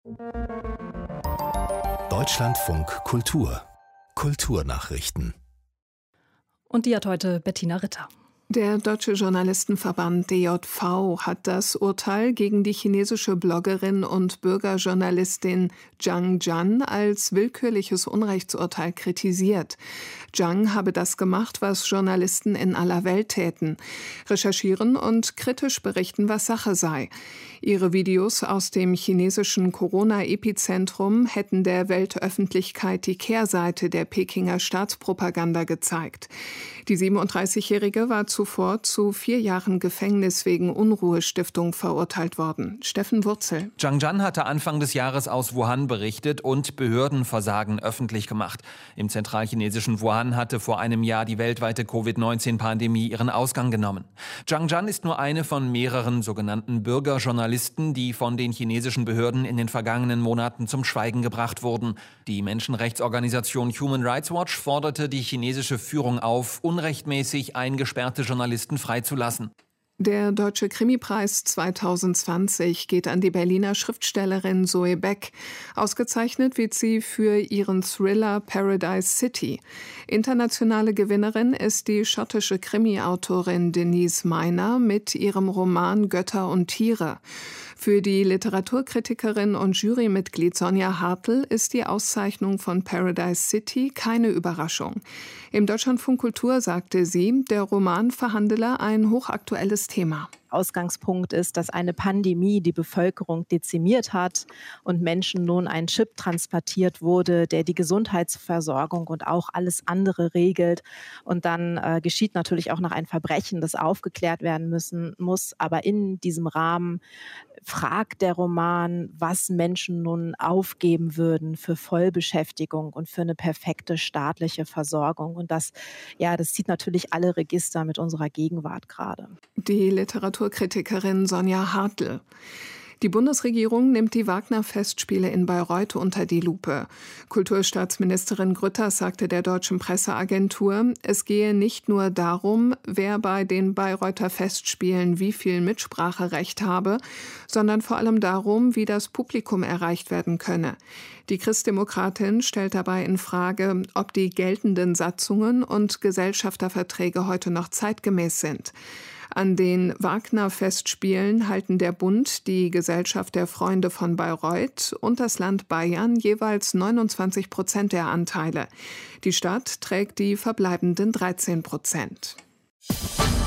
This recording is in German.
Deutschlandfunk Kultur. Kulturnachrichten. Und die hat heute Bettina Ritter. Der Deutsche Journalistenverband DJV hat das Urteil gegen die chinesische Bloggerin und Bürgerjournalistin Zhang Zhan als willkürliches Unrechtsurteil kritisiert. Zhang habe das gemacht, was Journalisten in aller Welt täten: recherchieren und kritisch berichten, was Sache sei. Ihre Videos aus dem chinesischen Corona-Epizentrum hätten der Weltöffentlichkeit die Kehrseite der Pekinger Staatspropaganda gezeigt. Die 37-Jährige war zuvor zu 4 Jahren Gefängnis wegen Unruhestiftung verurteilt worden. Steffen Wurzel. Zhang Zhan hatte Anfang des Jahres aus Wuhan berichtet und Behördenversagen öffentlich gemacht. Im zentralchinesischen Wuhan hatte vor einem Jahr die weltweite Covid-19-Pandemie ihren Ausgang genommen. Zhang Zhan ist nur eine von mehreren sogenannten Bürgerjournalisten, die von den chinesischen Behörden in den vergangenen Monaten zum Schweigen gebracht wurden. Die Menschenrechtsorganisation Human Rights Watch forderte die chinesische Führung auf, unrechtmäßig eingesperrte Journalisten freizulassen. Der Deutsche Krimipreis 2020 geht an die Berliner Schriftstellerin Zoe Beck. Ausgezeichnet wird sie für ihren Thriller Paradise City. Internationale Gewinnerin ist die schottische Krimi-Autorin Denise Miner mit ihrem Roman Götter und Tiere. Für die Literaturkritikerin und Jurymitglied Sonja Hartl ist die Auszeichnung von Paradise City keine Überraschung. Im Deutschlandfunk Kultur sagte sie, der Roman verhandele ein hochaktuelles Thema. Ausgangspunkt ist, dass eine Pandemie die Bevölkerung dezimiert hat und Menschen nun ein Chip transplantiert wurde, der die Gesundheitsversorgung und auch alles andere regelt. Und dann geschieht natürlich auch noch ein Verbrechen, das aufgeklärt werden muss. Aber in diesem Rahmen fragt der Roman, was Menschen nun aufgeben würden für Vollbeschäftigung und für eine perfekte staatliche Versorgung. Und das zieht natürlich alle Register mit unserer Gegenwart gerade. Die Literaturkritikerin Sonja Hartl. Die Bundesregierung nimmt die Wagner-Festspiele in Bayreuth unter die Lupe. Kulturstaatsministerin Grütters sagte der deutschen Presseagentur, es gehe nicht nur darum, wer bei den Bayreuther Festspielen wie viel Mitspracherecht habe, sondern vor allem darum, wie das Publikum erreicht werden könne. Die Christdemokratin stellt dabei in Frage, ob die geltenden Satzungen und Gesellschafterverträge heute noch zeitgemäß sind. An den Wagner-Festspielen halten der Bund, die Gesellschaft der Freunde von Bayreuth und das Land Bayern jeweils 29% der Anteile. Die Stadt trägt die verbleibenden 13%.